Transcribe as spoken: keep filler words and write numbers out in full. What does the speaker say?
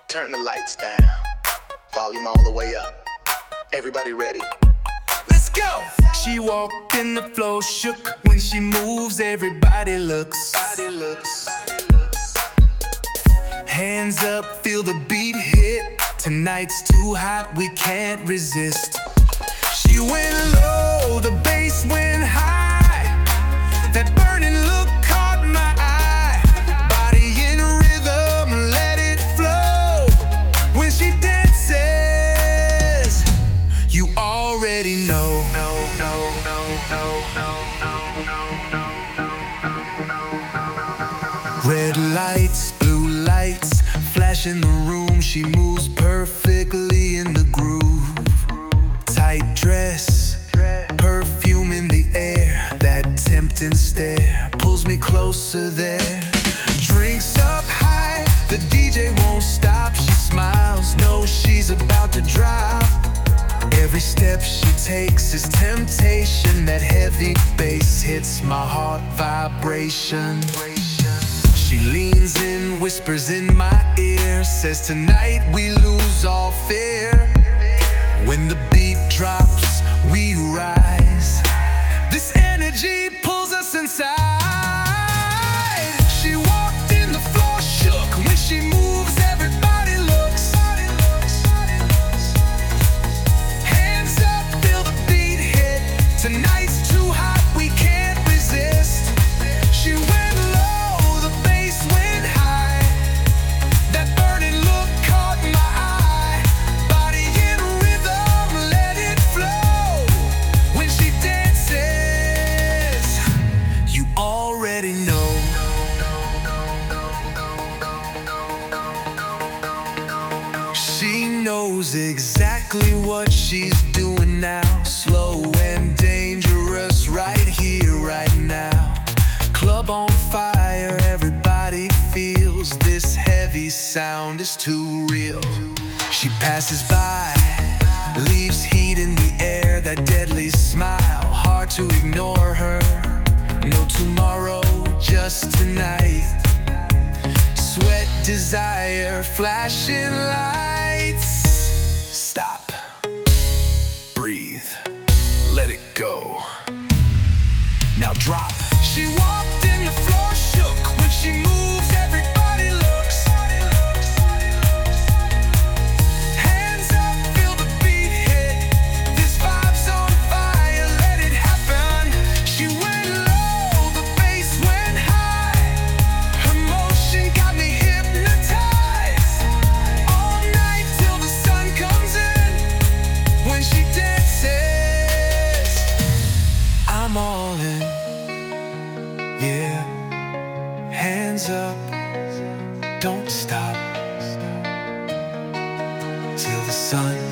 Turn the lights down, volume all the way up. Everybody ready? Let's go! She walked in, the floor shook. When she moves, everybody looks. Body looks. Hands up, feel the beat hit. Tonight's too hot, we can't resist. She went low, the bass went high. That burning look caught my eye. Body in rhythm, let it flow. When she dances, you already know. No, no, no, no, no, no, no, no. Red lights, blue lights, flash in the room. She moves perfectly in the groove. Tight dress, perfume in the air. That tempting stare pulls me closer there. Drinks up high, the D J won't stop. She smiles, knows she's about to drop. Every step she takes is temptation. That heavy bass hits my heart vibration. She leans in, whispers in my ear, says tonight we lose all fear. When the beat drops, we rise. This energy pulls us inside. She walked in, the floor shook. When she moves, everybody looks. Hands up, feel the beat hit. Tonight's too hot, we can't resist. She went low, the bass went high. That burning look caught my eye. Body in rhythm, let it flow. When she dances, you already know. She knows exactly what she's doing now. Slow and dangerous, right here, right now. Club on fire, everybody feels this heavy sound is too real. She passes by, leaves heat in the air. That deadly smile, hard to ignore her. No tomorrow, just tonight. Sweat, desire, flashing lights. Stop, breathe, let it go. Now drop. She walked in, the floor shook. When she moves, everybody looks. Hands up, feel the beat hit. This vibe's on fire, let it happen. She went low, the bass went high. Her motion got me hypnotized. All night till the sun comes in. When she dances, I'm all in. Yeah, hands up, don't stop till the sun